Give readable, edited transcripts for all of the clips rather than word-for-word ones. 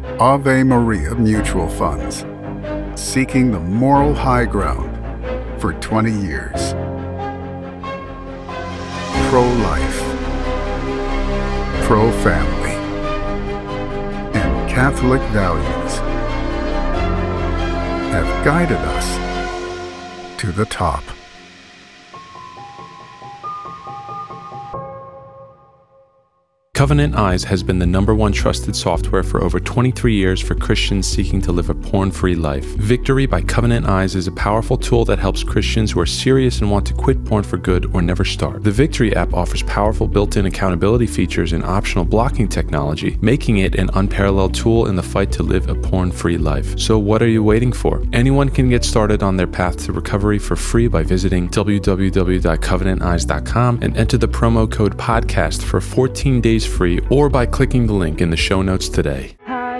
Ave Maria Mutual Funds, seeking the moral high ground for 20 years. Pro-life, pro-family, and Catholic values have guided us to the top. Covenant Eyes has been the #1 trusted software for over 23 years for Christians seeking to live a porn-free life. Victory by Covenant Eyes is a powerful tool that helps Christians who are serious and want to quit porn for good or never start. The Victory app offers powerful built-in accountability features and optional blocking technology, making it an unparalleled tool in the fight to live a porn-free life. So what are you waiting for? Anyone can get started on their path to recovery for free by visiting www.covenanteyes.com and enter the promo code podcast for 14 days free, or by clicking the link in the show notes today.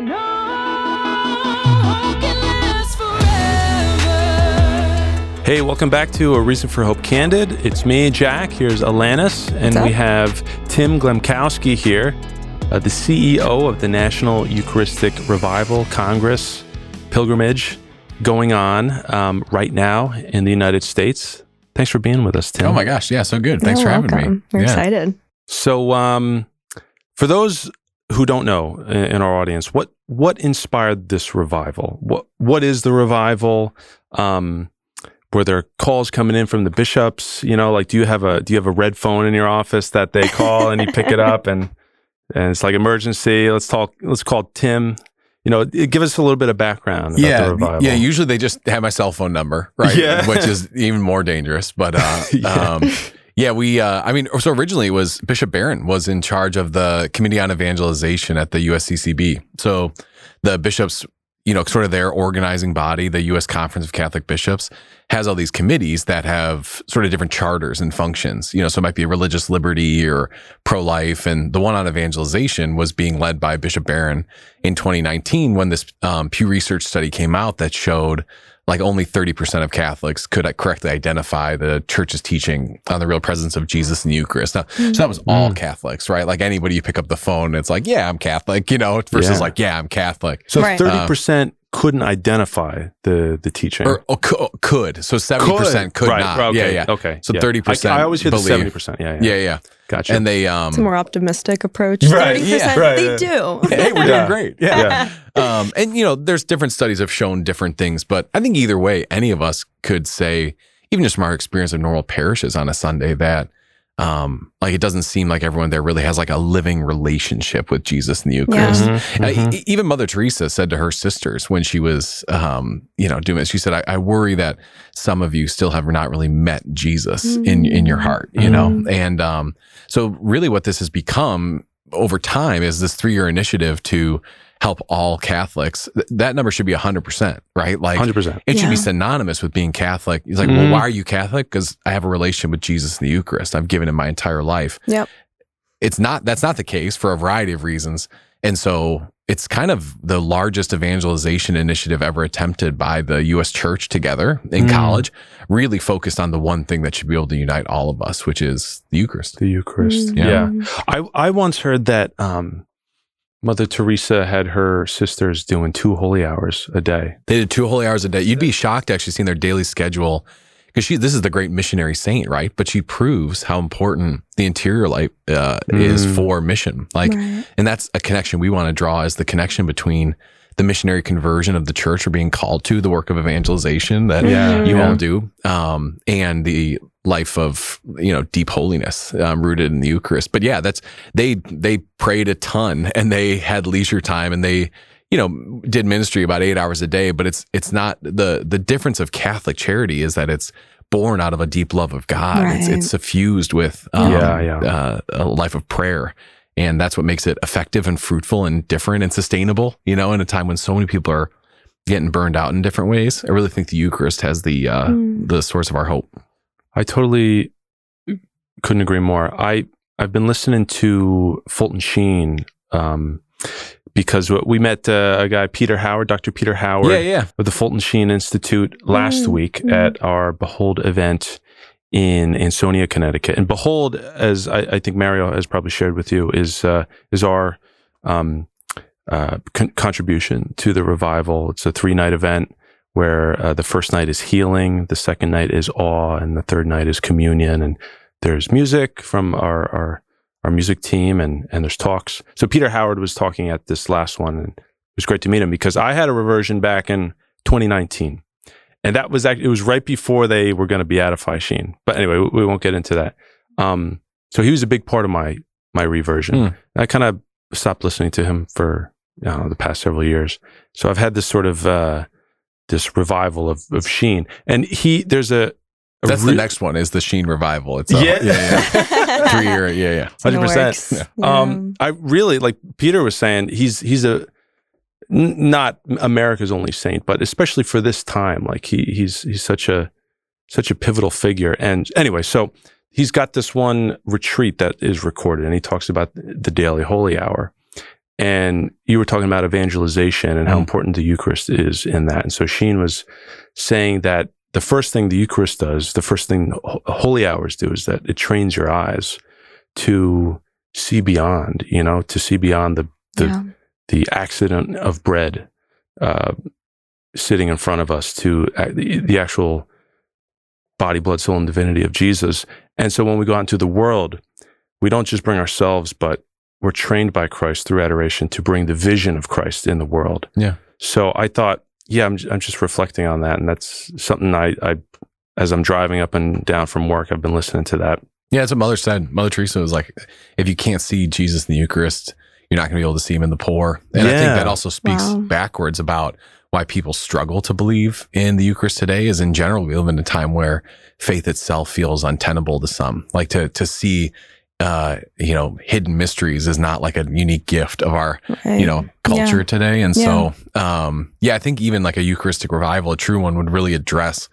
Hey, welcome back to A Reason for Hope Candid. It's me, Jack. Here's Alanis, and we have Tim Glemkowski here, the CEO of the National Eucharistic Revival Congress pilgrimage going on right now in the United States. Thanks for being with us, Tim. Oh my gosh, yeah, so good. Thanks for having me. We're excited. So, for those who don't know in our audience, what inspired this revival? What is the revival? Were there calls coming in from the bishops? You know, like do you have a red phone in your office that they call and you pick it up and it's like emergency? Let's call Tim. You know, give us a little bit of background about the revival. Yeah, usually they just have my cell phone number, right? Yeah. Which is even more dangerous. But so originally it was Bishop Barron was in charge of the Committee on Evangelization at the USCCB. So the bishops, you know, sort of their organizing body, the U.S. Conference of Catholic Bishops, has all these committees that have sort of different charters and functions. You know, so it might be religious liberty or pro-life. And the one on evangelization was being led by Bishop Barron in 2019 when this Pew Research study came out that showed like only 30% of Catholics could correctly identify the church's teaching on the real presence of Jesus in the Eucharist. Now, so that was all Catholics, right? Like anybody you pick up the phone, it's like, yeah, I'm Catholic, you know, versus like, yeah, I'm Catholic. So 30% couldn't identify the teaching. Or could. So 70% could not. Okay. Yeah. Okay. So 30% I always hear the believe. 70%. Yeah. Gotcha. And they it's a more optimistic approach. Right. 30%, Yeah. they do. Hey, we're doing great. Yeah. And you know, there's different studies have shown different things, but I think either way, any of us could say, even just from our experience of normal parishes on a Sunday, that like it doesn't seem like everyone there really has like a living relationship with Jesus in the Eucharist. Even Mother Teresa said to her sisters when she was, doing it, she said, I worry that some of you still have not really met Jesus in your heart, you know? And so really what this has become over time is this 3-year initiative to help all Catholics. That number should be 100%, right? Like 100%. It should be synonymous with being Catholic. He's like, well, why are you Catholic? Because I have a relationship with Jesus in the Eucharist. I've given him my entire life. Yep. That's not the case for a variety of reasons. And so it's kind of the largest evangelization initiative ever attempted by the U.S. Church together in college, really focused on the one thing that should be able to unite all of us, which is the Eucharist. The Eucharist. Yeah. I once heard that Mother Teresa had her sisters doing 2 holy hours a day. They did 2 holy hours a day. You'd be shocked actually seeing their daily schedule, because this is the great missionary saint, right? But she proves how important the interior life is for mission. And that's a connection we want to draw, as the connection between the missionary conversion of the church, or being called to the work of evangelization that you all do, and the life of, deep holiness rooted in the Eucharist. But yeah, they prayed a ton, and they had leisure time, and they did ministry about 8 hours a day. But it's not the difference of Catholic charity is that it's born out of a deep love of God. Right. It's suffused with a life of prayer. And that's what makes it effective and fruitful and different and sustainable, in a time when so many people are getting burned out in different ways. I really think the Eucharist has the source of our hope. I totally couldn't agree more. I've been listening to Fulton Sheen because we met a guy, Peter Howard, Dr. Peter Howard of the Fulton Sheen Institute last week at our Behold event in Ansonia, Connecticut. And Behold, as I think Mario has probably shared with you, is our contribution to the revival. It's a 3-night event where the first night is healing, the second night is awe, and the third night is communion. And there's music from our music team, and there's talks. So Peter Howard was talking at this last one, and it was great to meet him because I had a reversion back in 2019. And that was it was right before they were going to beatify Sheen. But anyway, we won't get into that. So he was a big part of my reversion. I kind of stopped listening to him for the past several years. So I've had this sort of this revival of Sheen, and there's that's the next one is the Sheen revival. It's 3 year, 100%. I really like Peter was saying he's a not America's only saint, but especially for this time, like he's such a pivotal figure. And anyway, so he's got this one retreat that is recorded, and he talks about the daily holy hour. And you were talking about evangelization and how important the Eucharist is in that. And so Sheen was saying that the first thing the Eucharist does, the first thing holy hours do, is that it trains your eyes to see beyond, to see beyond the accident of bread sitting in front of us to the actual body, blood, soul, and divinity of Jesus. And so when we go out into the world, we don't just bring ourselves, but we're trained by Christ through adoration to bring the vision of Christ in the world. Yeah. So I thought, I'm just reflecting on that. And that's something I as I'm driving up and down from work, I've been listening to that. Yeah, that's what Mother said. Mother Teresa was like, if you can't see Jesus in the Eucharist, you're not going to be able to see him in the poor. And I think that also speaks backwards about why people struggle to believe in the Eucharist today. Is in general, we live in a time where faith itself feels untenable to some. Like to see, hidden mysteries is not like a unique gift of our, culture today. And so, I think even like a Eucharistic revival, a true one, would really address,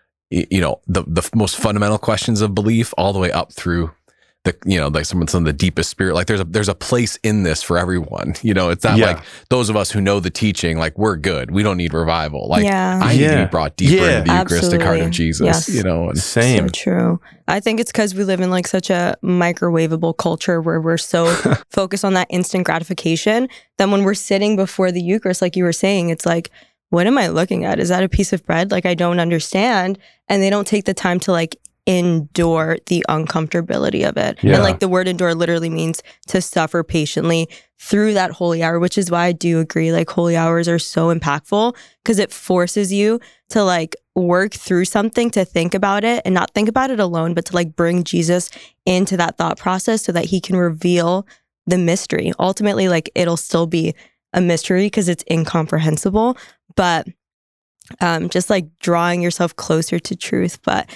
the most fundamental questions of belief all the way up through like some of the deepest spirit. Like there's a place in this for everyone. It's not like those of us who know the teaching, like we're good. We don't need revival. Like I need to be brought deeper into the Eucharistic heart of Jesus. Yes. And same. So true. I think it's because we live in like such a microwavable culture where we're so focused on that instant gratification that when we're sitting before the Eucharist, like you were saying, it's like, what am I looking at? Is that a piece of bread? Like I don't understand. And they don't take the time to like endure the uncomfortability of it. And like the word endure literally means to suffer patiently through that holy hour, which is why I do agree like holy hours are so impactful because it forces you to like work through something, to think about it and not think about it alone, but to like bring Jesus into that thought process so that he can reveal the mystery. Ultimately, like it'll still be a mystery because it's incomprehensible, but just like drawing yourself closer to truth. But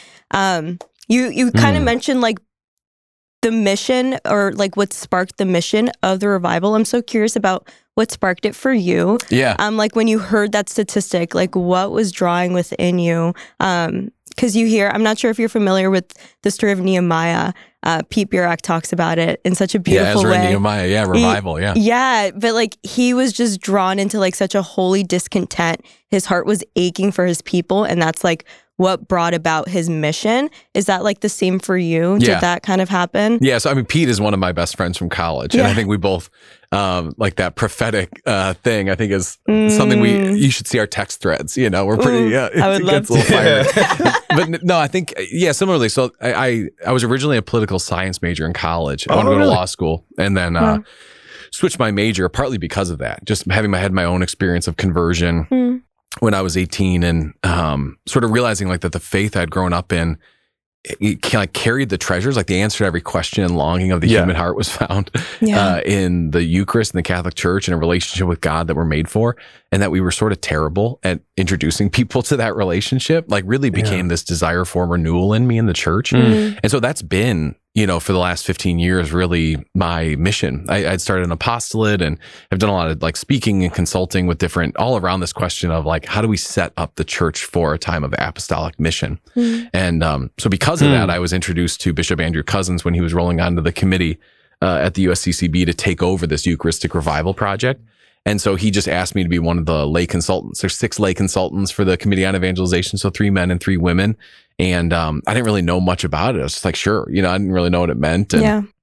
you kind of mentioned like the mission or like what sparked the mission of the revival. I'm so curious about what sparked it for you. Yeah. Like when you heard that statistic, like what was drawing within you? Because you hear, I'm not sure if you're familiar with the story of Nehemiah. Pete Burak talks about it in such a beautiful way. Nehemiah, revival, Yeah, but like he was just drawn into like such a holy discontent. His heart was aching for his people, and that's like what brought about his mission. Is that like the same for you? Yeah. Did that kind of happen? Yeah, so I mean, Pete is one of my best friends from college, and I think we both like that prophetic thing. I think is something you should see our text threads. We're pretty. I would love to. But no, I think similarly. So I was originally a political science major in college. I wanted to go to law school, and then switched my major partly because of that. Just having had my own experience of conversion when I was 18, and sort of realizing like that the faith I'd grown up in, it like carried the treasures, like the answer to every question and longing of the human heart was found in the Eucharist and the Catholic Church and a relationship with God that we're made for, and that we were sort of terrible at introducing people to that relationship, like really became this desire for renewal in me in the church. And so that's been, for the last 15 years, really my mission. I'd started an apostolate and I've done a lot of like speaking and consulting with different, all around this question of like, how do we set up the church for a time of apostolic mission? And so because of that, I was introduced to Bishop Andrew Cousins when he was rolling onto the committee at the USCCB to take over this Eucharistic revival project. And so he just asked me to be one of the lay consultants. There's 6 lay consultants for the Committee on Evangelization, so 3 men and 3 women. And I didn't really know much about it. I was just like, sure, I didn't really know what it meant. And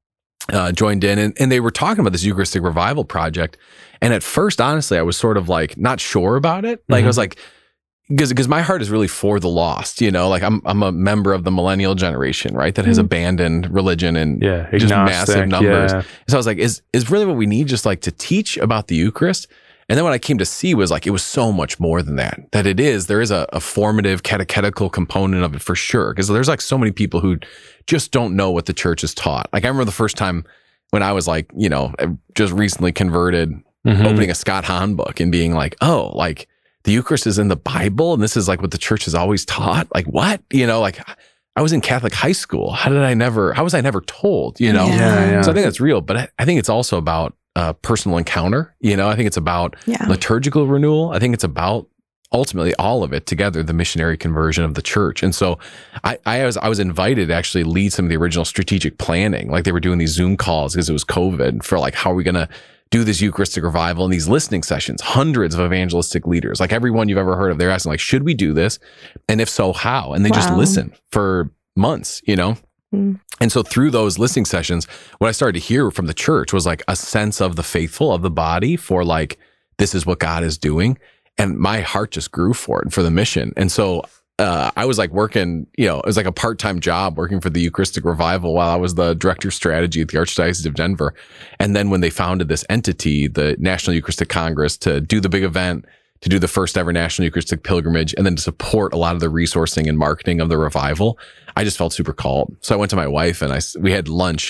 joined in, and they were talking about this Eucharistic Revival project. And at first, honestly, I was sort of like not sure about it. Like I was like, because my heart is really for the lost, you know, like I'm a member of the millennial generation, right? That has abandoned religion and just massive numbers. Yeah. So I was like, is really what we need just like to teach about the Eucharist? And then what I came to see was like, it was so much more than that, there is a formative catechetical component of it for sure. Because there's like so many people who just don't know what the church has taught. Like I remember the first time when I was like, you know, just recently converted, opening a Scott Hahn book and being like, oh, like the Eucharist is in the Bible and this is like what the church has always taught. Like what? You know, like I was in Catholic high school. How was I never told, you know? Yeah. So I think that's real, but I think it's also about personal encounter. You know, I think it's about liturgical renewal. I think it's about ultimately all of it together, the missionary conversion of the church. And so I was invited to actually lead some of the original strategic planning. Like they were doing these Zoom calls because it was COVID for like, how are we going to do this Eucharistic revival and these listening sessions, hundreds of evangelistic leaders, like everyone you've ever heard of. They're asking like, should we do this? And if so, how? And they just listen for months, you know? And so through those listening sessions, what I started to hear from the church was like a sense of the faithful, of the body, for like, this is what God is doing. And my heart just grew for it, for the mission. And so I was like working, you know, it was like a part-time job working for the Eucharistic Revival while I was the director of strategy at the Archdiocese of Denver. And then when they founded this entity, the National Eucharistic Congress, to do the big event, to do the first ever National Eucharistic Pilgrimage, and then to support a lot of the resourcing and marketing of the revival, I just felt super called. So I went to my wife and we had lunch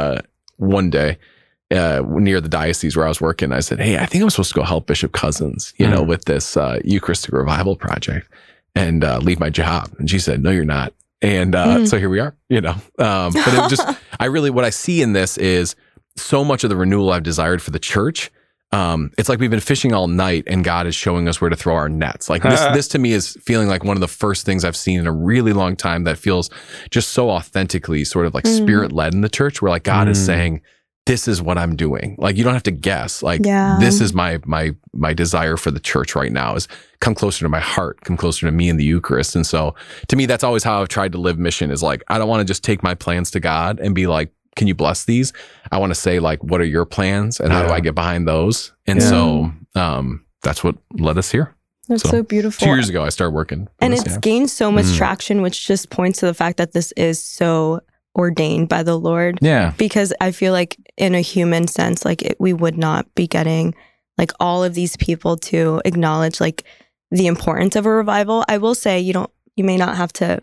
one day near the diocese where I was working. I said, hey, I think I'm supposed to go help Bishop Cousins, you know, with this Eucharistic Revival project and leave my job. And she said, no, you're not. And so here we are, you know. But it just, what I see in this is so much of the renewal I've desired for the church. It's like we've been fishing all night and God is showing us where to throw our nets. Like this to me is feeling like one of the first things I've seen in a really long time that feels just so authentically sort of like spirit led in the church, where like God is saying, this is what I'm doing. Like, you don't have to guess. Like, this is my desire for the church right now, is come closer to my heart, come closer to me in the Eucharist. And so to me, that's always how I've tried to live mission, is like, I don't want to just take my plans to God and be like, can you bless these? I want to say like, what are your plans and how do I get behind those? And so that's what led us here. That's so beautiful. 2 years ago, I started working. And it's gained so much traction, which just points to the fact that this is so ordained by the Lord. Yeah. Because I feel like in a human sense, like we would not be getting like all of these people to acknowledge like the importance of a revival. I will say you may not have to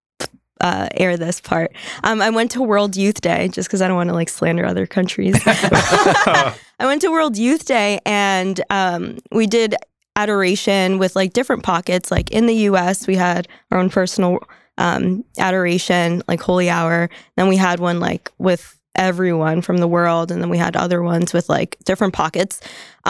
air this part. I went to World Youth Day, just because I don't want to like slander other countries. I went to World Youth Day and we did adoration with like different pockets. Like in the US, we had our own personal adoration, like holy hour. Then we had one like with everyone from the world, and then we had other ones with like different pockets.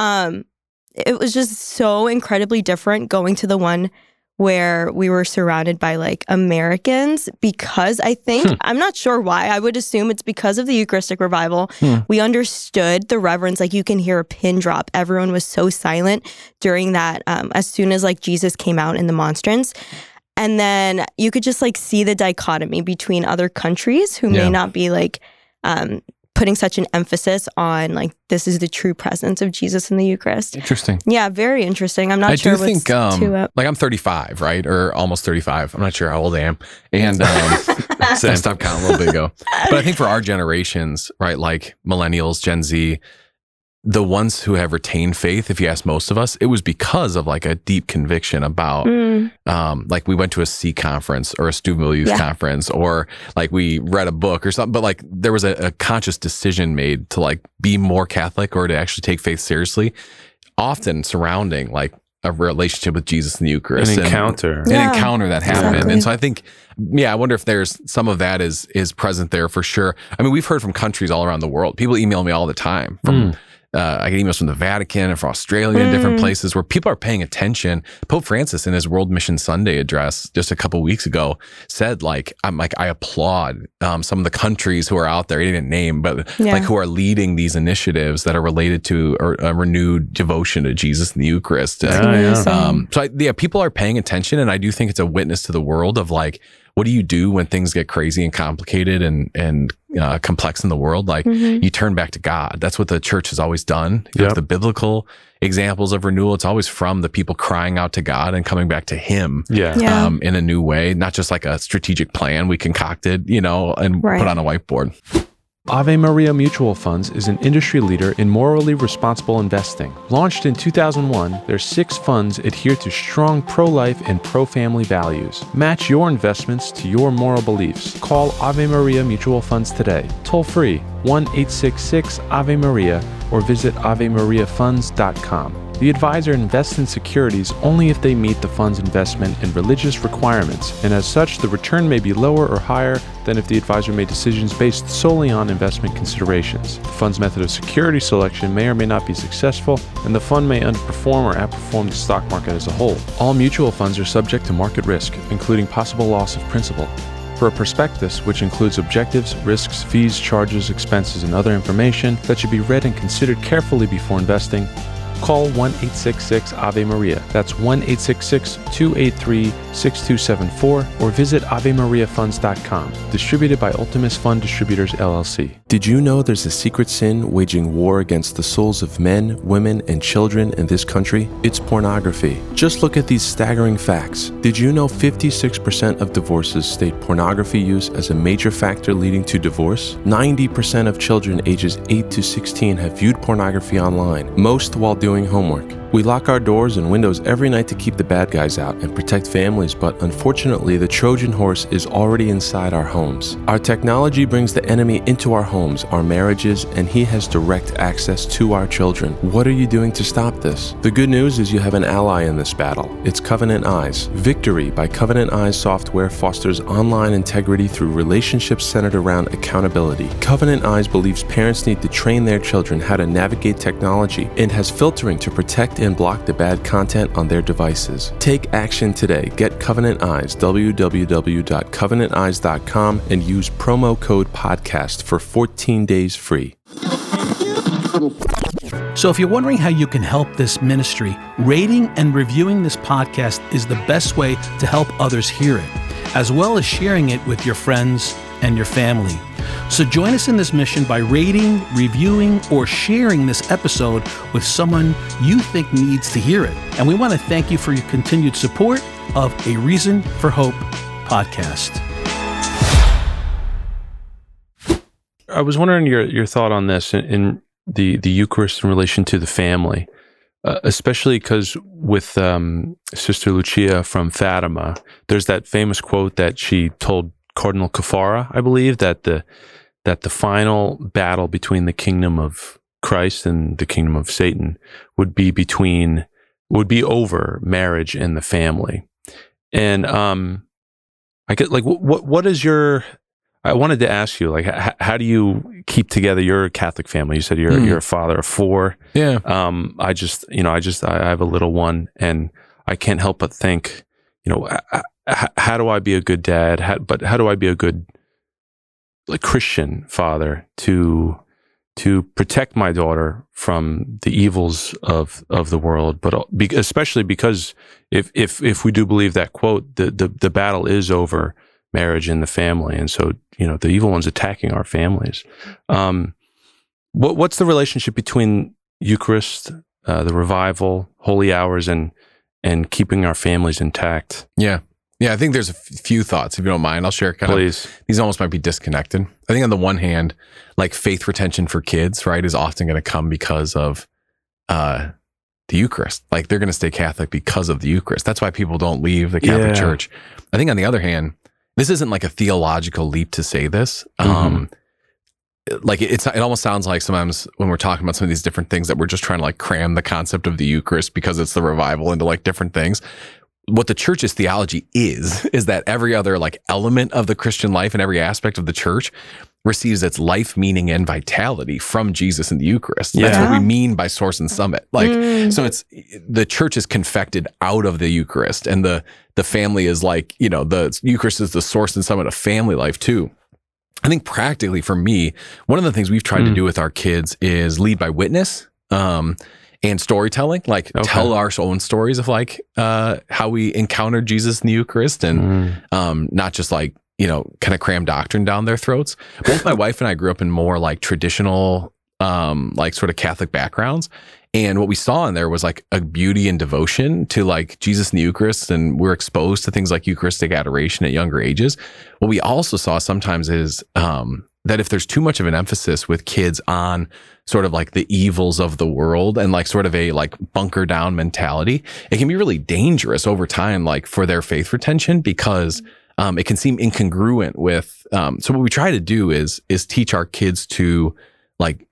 It was just so incredibly different going to the one where we were surrounded by like Americans, because I think, I'm not sure why, I would assume it's because of the Eucharistic Revival. We understood the reverence, like you can hear a pin drop. Everyone was so silent during that, as soon as like Jesus came out in the monstrance. And then you could just like see the dichotomy between other countries who may not be like putting such an emphasis on like, this is the true presence of Jesus in the Eucharist. Interesting. Yeah, very interesting. I'm not sure what's like I'm 35, right? Or almost 35. I'm not sure how old I am. And I stopped counting a little bit ago. But I think for our generations, right, like millennials, Gen Z, the ones who have retained faith, if you ask most of us, it was because of like a deep conviction about, like we went to a C conference or a Steubenville Youth Conference, or like we read a book or something, but like there was a conscious decision made to like be more Catholic or to actually take faith seriously, often surrounding like a relationship with Jesus in the Eucharist. An encounter that happened. Exactly. And so I think, I wonder if there's some of that is present there for sure. I mean, we've heard from countries all around the world. People email me all the time from I get emails from the Vatican and from Australia and different places where people are paying attention. Pope Francis in his World Mission Sunday address just a couple of weeks ago said like, I applaud some of the countries who are out there, he didn't name, but like who are leading these initiatives that are related to a renewed devotion to Jesus in the Eucharist. So people are paying attention, and I do think it's a witness to the world of like, what do you do when things get crazy and complicated and complex in the world? Like you turn back to God. That's what the church has always done. You have the biblical examples of renewal. It's always from the people crying out to God and coming back to Him in a new way, not just like a strategic plan we concocted, and put on a whiteboard. Ave Maria Mutual Funds is an industry leader in morally responsible investing. Launched in 2001, their 6 funds adhere to strong pro-life and pro-family values. Match your investments to your moral beliefs. Call Ave Maria Mutual Funds today. Toll free 1-866-AVE-MARIA or visit AveMariaFunds.com. The advisor invests in securities only if they meet the fund's investment and religious requirements, and as such, the return may be lower or higher than if the advisor made decisions based solely on investment considerations. The fund's method of security selection may or may not be successful, and the fund may underperform or outperform the stock market as a whole. All mutual funds are subject to market risk, including possible loss of principal. For a prospectus, which includes objectives, risks, fees, charges, expenses, and other information that should be read and considered carefully before investing, call 1-866-AVE-MARIA. That's 1-866-283-6274 or visit AveMariaFunds.com. Distributed by Ultimus Fund Distributors, LLC. Did you know there's a secret sin waging war against the souls of men, women, and children in this country? It's pornography. Just look at these staggering facts. Did you know 56% of divorces state pornography use as a major factor leading to divorce? 90% of children ages 8 to 16 have viewed pornography online, most while doing homework. We lock our doors and windows every night to keep the bad guys out and protect families, but unfortunately, the Trojan horse is already inside our homes. Our technology brings the enemy into our homes, our marriages, and he has direct access to our children. What are you doing to stop this? The good news is you have an ally in this battle. It's Covenant Eyes. Victory by Covenant Eyes software fosters online integrity through relationships centered around accountability. Covenant Eyes believes parents need to train their children how to navigate technology and has filtering to protect and block the bad content on their devices. Take action today. Get Covenant Eyes, www.covenanteyes.com, and use promo code podcast for 14 days free. So if you're wondering how you can help this ministry, rating and reviewing this podcast is the best way to help others hear it, as well as sharing it with your friends and your family. So join us in this mission by rating, reviewing, or sharing this episode with someone you think needs to hear it. And we want to thank you for your continued support of A Reason for Hope podcast. I was wondering your thought on this in the Eucharist in relation to the family, especially because with Sister Lucia from Fatima, there's that famous quote that she told Cardinal Caffarra, I believe, that the final battle between the kingdom of Christ and the kingdom of Satan would be over marriage and the family. And I get like, what is your? I wanted to ask you, like, how do you keep together your Catholic family? You said you're a father of 4. Yeah. I have a little one, and I can't help but think, how do I be a good dad? How do I be a good Christian father to protect my daughter from the evils of the world? But especially because if we do believe that quote, the battle is over marriage and the family, and so the evil one's attacking our families. What's the relationship between Eucharist, the revival, holy hours, and keeping our families intact? Yeah, I think there's a few thoughts, if you don't mind. I'll share Please. These almost might be disconnected. I think on the one hand, like faith retention for kids, right, is often going to come because of the Eucharist. Like they're going to stay Catholic because of the Eucharist. That's why people don't leave the Catholic Church. I think on the other hand, this isn't like a theological leap to say this. Like it almost sounds like sometimes when we're talking about some of these different things that we're just trying to like cram the concept of the Eucharist because it's the revival into like different things. What the church's theology is that every other like element of the Christian life and every aspect of the church receives its life, meaning, and vitality from Jesus in the Eucharist. That's what we mean by source and summit. Like, so it's the church is confected out of the Eucharist, and the family is like, the Eucharist is the source and summit of family life too. I think practically for me, one of the things we've tried to do with our kids is lead by witness. and storytelling, like tell our own stories of like how we encountered Jesus in the Eucharist, and not just like, kind of cram doctrine down their throats. Both my wife and I grew up in more like traditional, like sort of Catholic backgrounds. And what we saw in there was like a beauty and devotion to like Jesus in the Eucharist. And we're exposed to things like Eucharistic adoration at younger ages. What we also saw sometimes is that if there's too much of an emphasis with kids on sort of like the evils of the world and like sort of a like bunker down mentality, it can be really dangerous over time, like for their faith retention, because it can seem incongruent with, so what we try to do is teach our kids to like,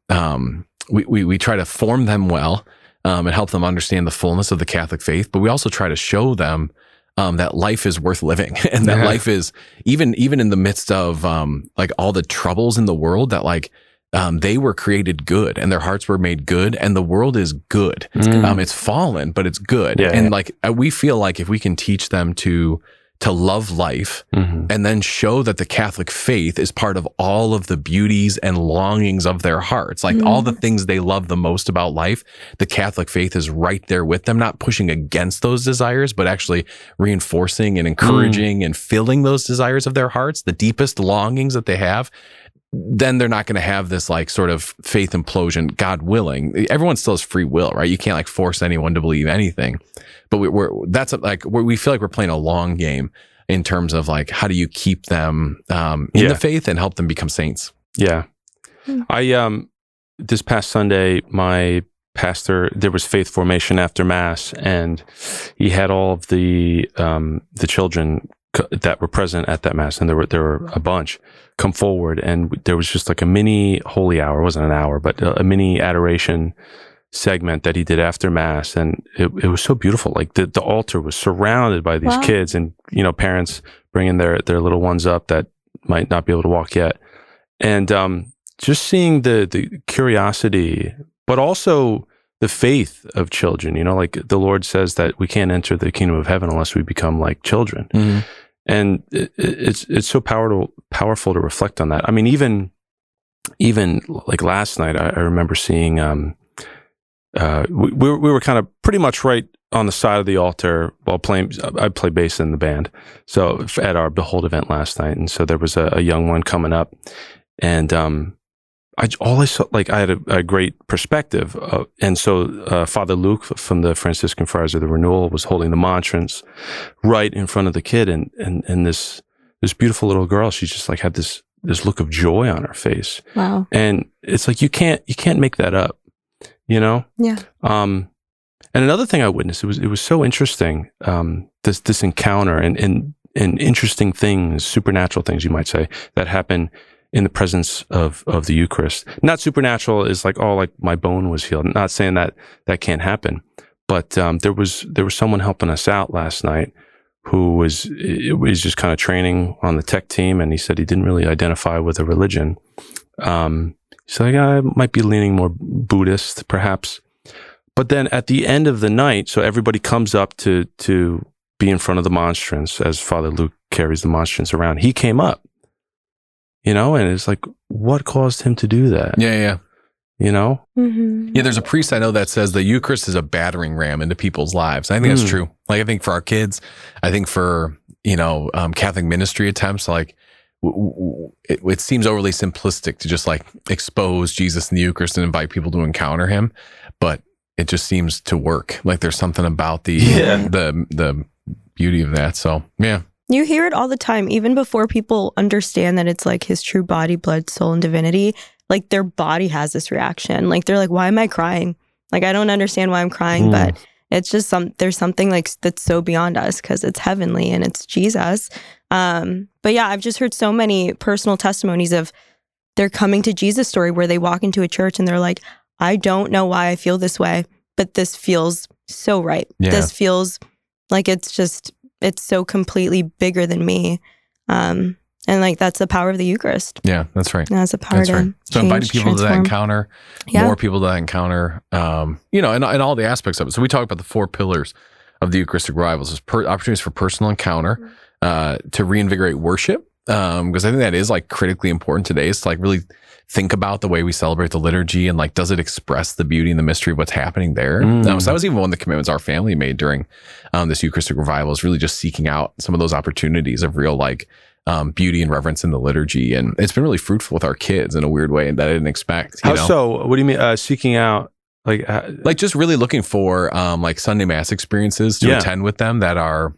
we try to form them well, and help them understand the fullness of the Catholic faith, but we also try to show them that life is worth living, and that life is even in the midst of like all the troubles in the world, that like they were created good and their hearts were made good, and the world is good. It's fallen, but it's good. Like we feel like if we can teach them to love life, and then show that the Catholic faith is part of all of the beauties and longings of their hearts, like all the things they love the most about life, the Catholic faith is right there with them, not pushing against those desires, but actually reinforcing and encouraging and filling those desires of their hearts, the deepest longings that they have. Then they're not going to have this like sort of faith implosion, God willing. Everyone still has free will, right? You can't like force anyone to believe anything, but we feel like we're playing a long game in terms of like, how do you keep them in the faith and help them become saints? Yeah. I, this past Sunday, my pastor, there was faith formation after Mass, and he had all of the children that were present at that Mass, and there were a bunch, come forward, and there was just like a mini holy hour. It wasn't an hour, but a mini adoration segment that he did after Mass, and it was so beautiful. Like the altar was surrounded by these kids, and parents bringing their little ones up that might not be able to walk yet, and just seeing the curiosity, but also the faith of children. Like the Lord says that we can't enter the kingdom of heaven unless we become like children. And it's so powerful to reflect on that. I mean, even like last night, I remember seeing, we were kind of pretty much right on the side of the altar while playing. I play bass in the band, so at our Behold event last night, and so there was a young one coming up, and I saw, like, I had a great perspective, and so Father Luke from the Franciscan Friars of the Renewal was holding the monstrance right in front of the kid, and this beautiful little girl, she just like had this look of joy on her face. Wow! And it's like you can't make that up, Yeah. And another thing I witnessed, it was so interesting. This encounter and interesting things, supernatural things, you might say, that happen in the presence of the Eucharist. Not supernatural is like, oh, like my bone was healed. Not saying that can't happen, but there was someone helping us out last night who was just kind of training on the tech team, and he said he didn't really identify with a religion. He's like, I might be leaning more Buddhist, perhaps. But then at the end of the night, so everybody comes up to be in front of the monstrance as Father Luke carries the monstrance around. He came up. And it's like, what caused him to do that? Yeah. Mm-hmm. Yeah, there's a priest I know that says the Eucharist is a battering ram into people's lives. I think that's true. Like, I think for our kids, I think for, Catholic ministry attempts, like, it seems overly simplistic to just like expose Jesus in the Eucharist and invite people to encounter him. But it just seems to work. Like, there's something about the beauty of that. So, yeah. You hear it all the time, even before people understand that it's like his true body, blood, soul, and divinity. Like, their body has this reaction. Like, they're like, why am I crying? Like, I don't understand why I'm crying, but it's just there's something like that's so beyond us because it's heavenly and it's Jesus. But yeah, I've just heard so many personal testimonies of their coming to Jesus story where they walk into a church and they're like, I don't know why I feel this way, but this feels so right. Yeah. This feels like it's so completely bigger than me. And like, that's the power of the Eucharist. Yeah, that's right. That's the power to change, So inviting people to that encounter, Yeah. more people to that encounter, and all the aspects of it. So we talk about the 4 pillars of the Eucharistic revivals. There's opportunities for personal encounter, to reinvigorate worship, because I think that is like critically important today, is to like really think about the way we celebrate the liturgy and like, does it express the beauty and the mystery of what's happening there? So that was even one of the commitments our family made during this Eucharistic revival, is really just seeking out some of those opportunities of real like beauty and reverence in the liturgy. And it's been really fruitful with our kids in a weird way that I didn't expect. How so? What do you mean seeking out? Like just really looking for like Sunday Mass experiences to attend with them that are,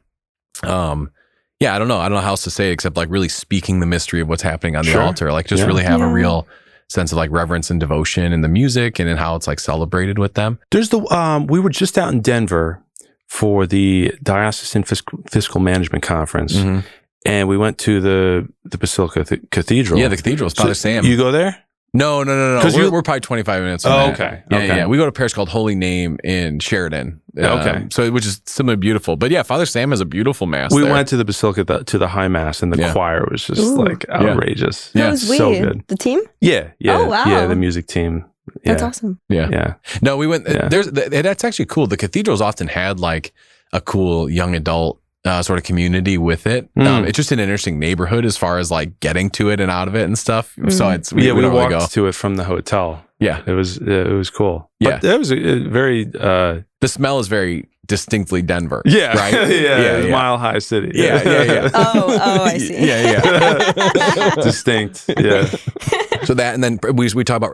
I don't know how else to say it, except like really speaking the mystery of what's happening on the altar. Like just really have a real sense of like reverence and devotion in the music and in how it's like celebrated with them. There's we were just out in Denver for the Diocesan Fiscal Management Conference, and we went to the Basilica Cathedral. Yeah, the cathedral. Father Sam. You go there? No. We're probably 25 minutes from that. Okay. Yeah. We go to a parish called Holy Name in Sheridan. Which is similarly beautiful. But yeah, Father Sam has a beautiful mass. We went to the Basilica to the High Mass, and the choir was just like outrageous. That was so good. The team? Yeah. Oh, wow. Yeah, the music team. That's awesome. Yeah. No, we went. That's actually cool. The cathedral's often had like a cool young adult sort of community with it. It's just an interesting neighborhood as far as like getting to it and out of it and stuff. So it's we don't walked really go to it from the hotel. Yeah, it was cool. But it was a very the smell is very distinctly Denver. Yeah, right. Yeah. Mile High City. Yeah. Oh, I see. Yeah. Distinct. Yeah. So that, and then we talk about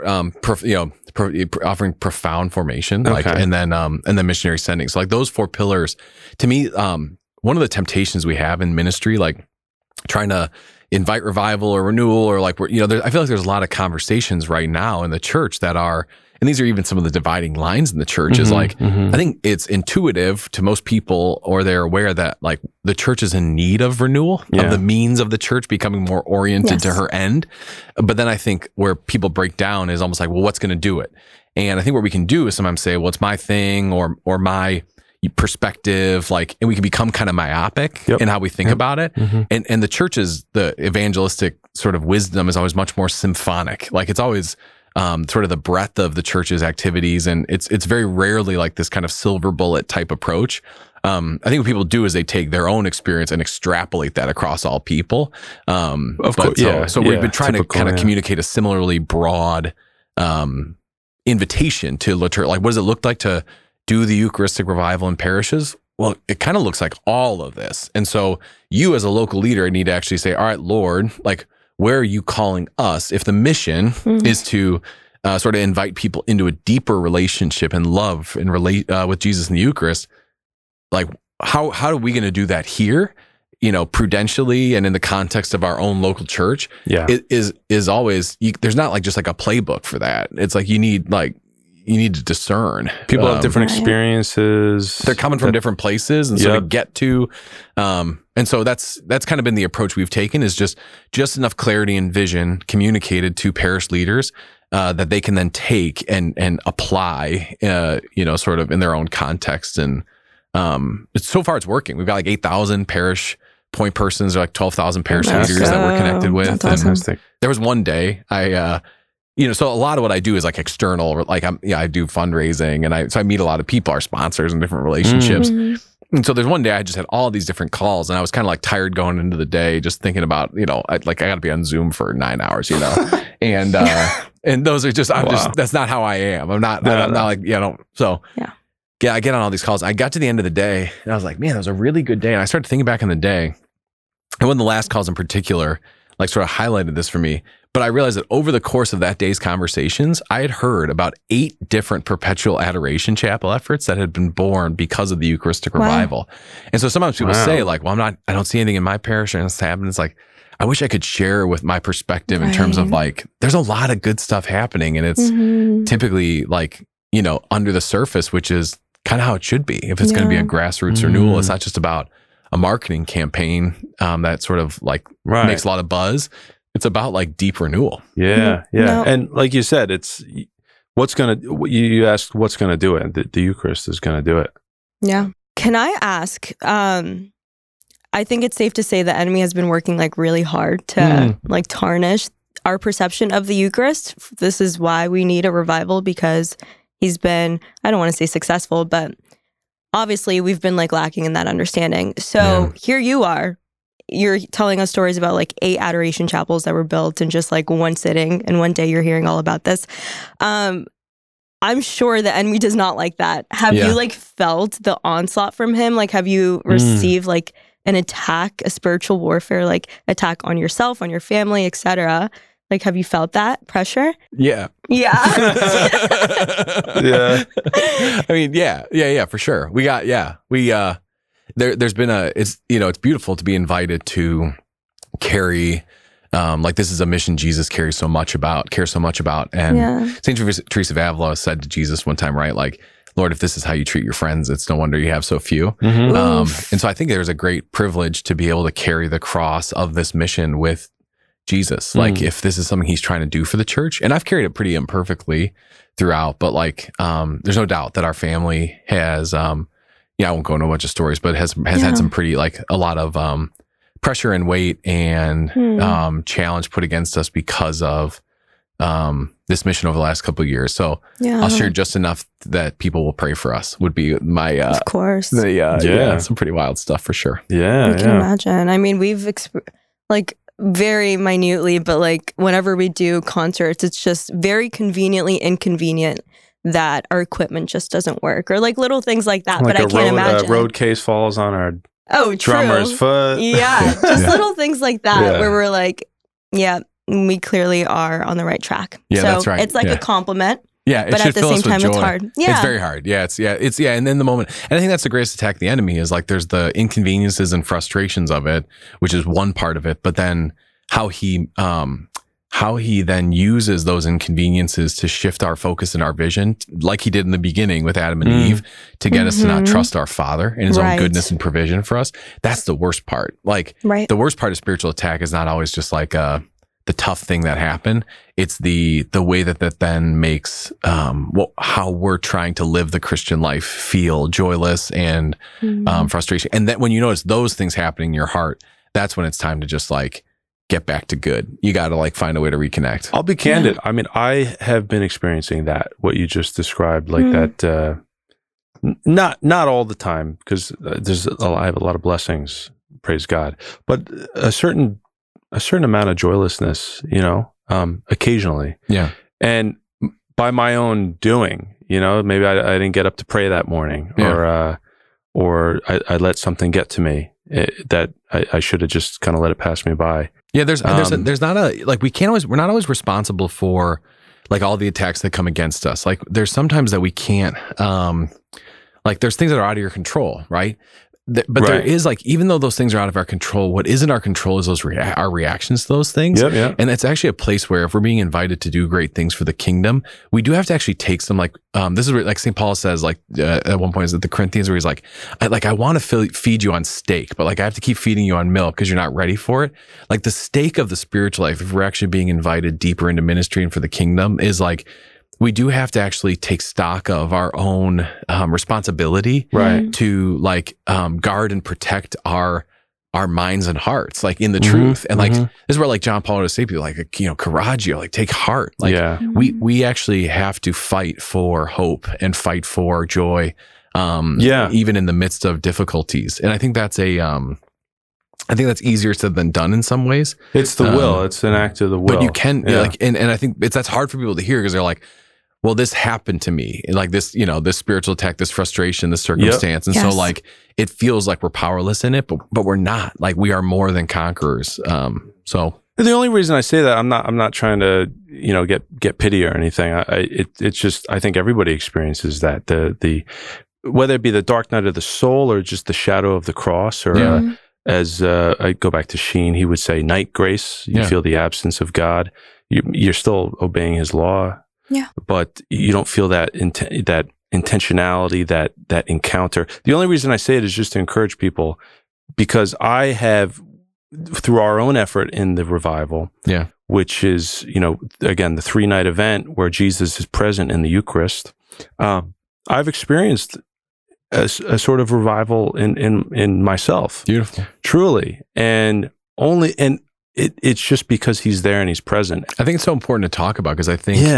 offering profound formation, like, and then missionary sending. So like those four pillars, to me, one of the temptations we have in ministry, like trying to invite revival or renewal, or like I feel like there's a lot of conversations right now in the church that are, and these are even some of the dividing lines in the church, is like, I think it's intuitive to most people, or they're aware that like the church is in need of renewal, of the means of the church becoming more oriented to her end. But then I think where people break down is almost like, well, what's going to do it? And I think what we can do is sometimes say, well, it's my thing or my perspective, like, and we can become kind of myopic in how we think about it. And the church's, the evangelistic sort of wisdom is always much more symphonic. Like it's always sort of the breadth of the church's activities. And it's very rarely like this kind of silver bullet type approach. I think what people do is they take their own experience and extrapolate that across all people. Of course. So we've been trying to kind of communicate a similarly broad invitation to liturgy. Like, what does it look like to do the Eucharistic revival in parishes? Well, it kind of looks like all of this. And so you as a local leader need to actually say, all right, Lord, like, where are you calling us? If the mission is to sort of invite people into a deeper relationship and love and relate with Jesus in the Eucharist, like how are we going to do that here? Prudentially and in the context of our own local church. It is always, there's not like just like a playbook for that. It's like you need to discern. People have different experiences. They're coming from different places, and so to get to, and so that's kind of been the approach we've taken, is just enough clarity and vision communicated to parish leaders that they can then take and apply, sort of in their own context. And so far it's working. We've got like 8,000 parish point persons, or like 12,000 parish leaders that we're connected with. That's awesome. There was one day so a lot of what I do is like external, like I do fundraising, and I meet a lot of people, our sponsors, and different relationships. And so there's one day I just had all these different calls, and I was kind of like tired going into the day, just thinking about, I got to be on Zoom for 9 hours, and those are just, that's not how I am. I'm not like, so I get on all these calls. I got to the end of the day and I was like, man, that was a really good day. And I started thinking back in the day, and one of the last calls in particular, like sort of highlighted this for me. But I realized that over the course of that day's conversations, I had heard about 8 different perpetual adoration chapel efforts that had been born because of the Eucharistic revival. And so sometimes people say like, well, I don't see anything in my parish and it's happening. It's like, I wish I could share with my perspective in terms of like, there's a lot of good stuff happening, and it's typically like, under the surface, which is kind of how it should be. If it's going to be a grassroots renewal, it's not just about a marketing campaign that sort of like makes a lot of buzz. It's about like deep renewal. Yeah. No. And like you said, it's you asked what's going to do it. The Eucharist is going to do it. Yeah. Can I ask, I think it's safe to say the enemy has been working like really hard to like tarnish our perception of the Eucharist. This is why we need a revival, because he's been, I don't want to say successful, but obviously we've been like lacking in that understanding. So here you are you're telling us stories about like 8 adoration chapels that were built in just like one sitting, and one day you're hearing all about this. I'm sure the enemy does not like that. Have you like felt the onslaught from him? Like, have you received like an attack, a spiritual warfare, like attack on yourself, on your family, etc.? Like, have you felt that pressure? Yeah. Yeah. Yeah. I mean, yeah, for sure. There's been it's beautiful to be invited to carry, like this is a mission Jesus cares so much about. And St. Teresa of Avila said to Jesus one time, right? Like, Lord, if this is how you treat your friends, it's no wonder you have so few. And so I think there's a great privilege to be able to carry the cross of this mission with Jesus. Like, if this is something he's trying to do for the church, and I've carried it pretty imperfectly throughout, but like, there's no doubt that our family has, I won't go into a bunch of stories, but has had some pretty, like a lot of, pressure and weight and, challenge put against us because of, this mission over the last couple of years. So I'll share just enough that people will pray for us would be my, of course. Some pretty wild stuff for sure. I can imagine. I mean, we've like very minutely, but like whenever we do concerts, it's just very conveniently inconvenient that our equipment just doesn't work, or like little things like that. Like but I can't imagine. A road case falls on our true. drummer's foot. Yeah, just little things like that where we're like, we clearly are on the right track. Yeah, so that's right. It's like a compliment. Yeah, it but should at the fill same us with time, joy. it's hard. Yeah, it's very hard. And then the moment, and I think that's the greatest attack of the enemy is like there's the inconveniences and frustrations of it, which is one part of it, but then how he then uses those inconveniences to shift our focus and our vision, like he did in the beginning with Adam and Eve, to get us to not trust our Father and his own goodness and provision for us. That's the worst part. Like the worst part of spiritual attack is not always just like the tough thing that happened. It's the way that then makes how we're trying to live the Christian life feel joyless and frustration. And that when you notice those things happening in your heart, that's when it's time to just like get back to good. You got to like find a way to reconnect. I'll be candid. Yeah. I mean, I have been experiencing that, what you just described, like that. Not all the time, because I have a lot of blessings, praise God, but a certain amount of joylessness, occasionally. Yeah. And by my own doing, maybe I didn't get up to pray that morning, or I let something get to me that I should have just kind of let it pass me by. Yeah, there's not we're not always responsible for like all the attacks that come against us. Like there's sometimes that we can't, like there's things that are out of your control, right? But there is like, even though those things are out of our control, what is in our control is those our reactions to those things. Yep. And it's actually a place where if we're being invited to do great things for the kingdom, we do have to actually take some this is where like St. Paul says like at one point is at the Corinthians where he's like, I want to feed you on steak, but like I have to keep feeding you on milk because you're not ready for it. Like the steak of the spiritual life, if we're actually being invited deeper into ministry and for the kingdom, is like, we do have to actually take stock of our own responsibility to like guard and protect our minds and hearts, like in the truth. And like this is where like John Paul would say people like coraggio, like take heart. Like we actually have to fight for hope and fight for joy, even in the midst of difficulties. And I think that's I think that's easier said than done in some ways. It's the will. It's an act of the will. But you can like, and I think that's hard for people to hear because they're like, well, this happened to me, like this, this spiritual attack, this frustration, this circumstance. And so like, it feels like we're powerless in it, but we're not. Like we are more than conquerors. So the only reason I say that, I'm not trying to, get pity or anything. It's just, I think everybody experiences that, the whether it be the dark night of the soul or just the shadow of the cross, or as I go back to Sheen, he would say night grace. You feel the absence of God. You're still obeying his law. Yeah, but you don't feel that that intentionality, that encounter. The only reason I say it is just to encourage people, because I have, through our own effort in the revival, which is again the 3-night event where Jesus is present in the Eucharist. I've experienced a sort of revival in myself. Beautiful, truly, and it's just because he's there and he's present. I think it's so important to talk about because I think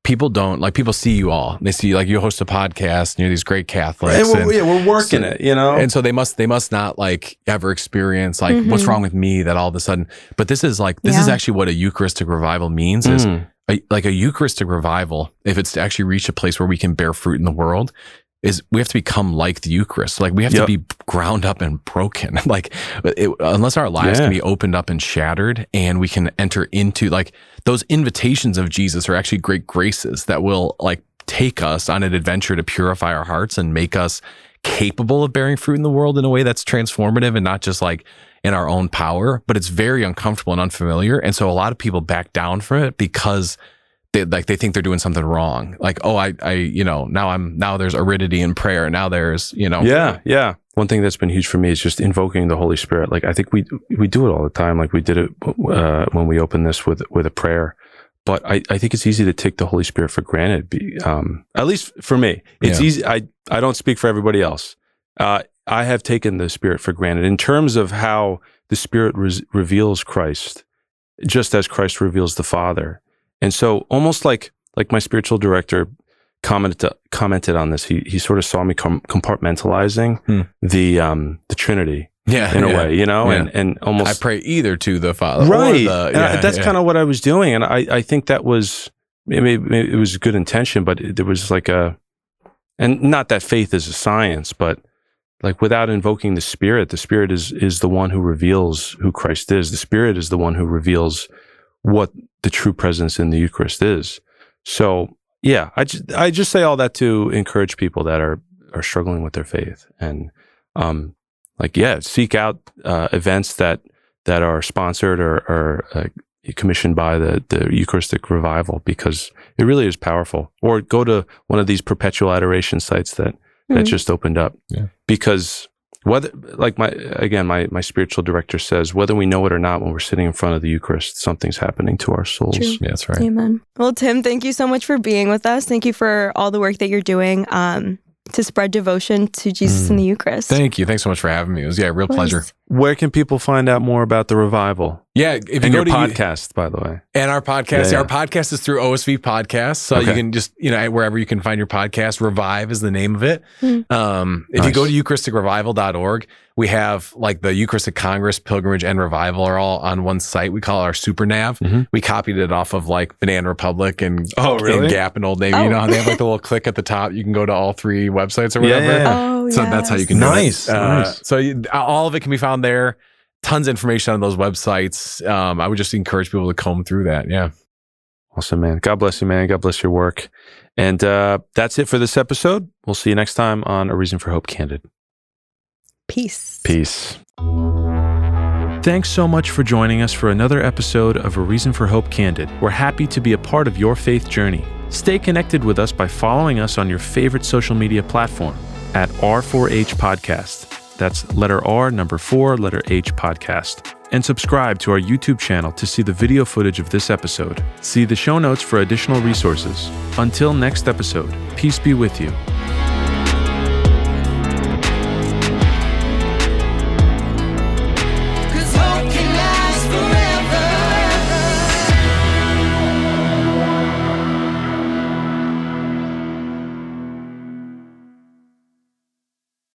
people don't like, people see you all. They see like you host a podcast and you're these great Catholics. And we're working it, you know? And so they must not like ever experience like what's wrong with me that all of a sudden, but this is actually what a Eucharistic revival means is like a Eucharistic revival. If it's to actually reach a place where we can bear fruit in the world, is we have to become like the Eucharist. Like we have to be ground up and broken. Like unless our lives can be opened up and shattered and we can enter into like those invitations of Jesus are actually great graces that will like take us on an adventure to purify our hearts and make us capable of bearing fruit in the world in a way that's transformative and not just like in our own power, but it's very uncomfortable and unfamiliar. And so a lot of people back down from it because they think they're doing something wrong. Like, oh, now there's aridity in prayer. Now there's, Yeah. One thing that's been huge for me is just invoking the Holy Spirit. Like, I think we do it all the time. Like we did it when we opened this with a prayer. But I think it's easy to take the Holy Spirit for granted. At least for me, it's easy. I don't speak for everybody else. I have taken the Spirit for granted in terms of how the Spirit reveals Christ, just as Christ reveals the Father. And so almost like my spiritual director commented on this, he sort of saw me compartmentalizing the Trinity in a way, you know, and almost I pray either to the Father, right? Or that's kind of what I was doing, and I think that was maybe it was a good intention, but there was like and not that faith is a science, but like without invoking the Spirit is the one who reveals who Christ is. The Spirit is the one who reveals what the true presence in the Eucharist is. So yeah, I just say all that to encourage people that are struggling with their faith and seek out events that are sponsored or commissioned by the Eucharistic Revival, because it really is powerful. Or go to one of these perpetual adoration sites that just opened up, because whether, like my spiritual director says, whether we know it or not, when we're sitting in front of the Eucharist, something's happening to our souls. True. Yeah, that's right. Amen. Well, Tim, thank you so much for being with us. Thank you for all the work that you're doing to spread devotion to Jesus in the Eucharist. Thank you. Thanks so much for having me. It was a real pleasure. Where can people find out more about the revival? Yeah, if you go go to podcast, by the way, and our podcast, our podcast is through OSV Podcasts, so you can just wherever you can find your podcast. Revive is the name of it. If you go to EucharisticRevival.org, we have like the Eucharistic Congress, Pilgrimage, and Revival are all on one site. We call it our Super Nav. We copied it off of like Banana Republic and and Gap and Old Navy. You know how they have like the little click at the top. You can go to all three websites or whatever. So that's how you can do it. Nice. So all of it can be found there. Tons of information on those websites. I would just encourage people to comb through that. Yeah. Awesome, man. God bless you, man. God bless your work. And that's it for this episode. We'll see you next time on A Reason for Hope Candid. Peace. Thanks so much for joining us for another episode of A Reason for Hope Candid. We're happy to be a part of your faith journey. Stay connected with us by following us on your favorite social media platform at R4H Podcast. That's letter R, number 4, letter H Podcast. And subscribe to our YouTube channel to see the video footage of this episode. See the show notes for additional resources. Until next episode, peace be with you.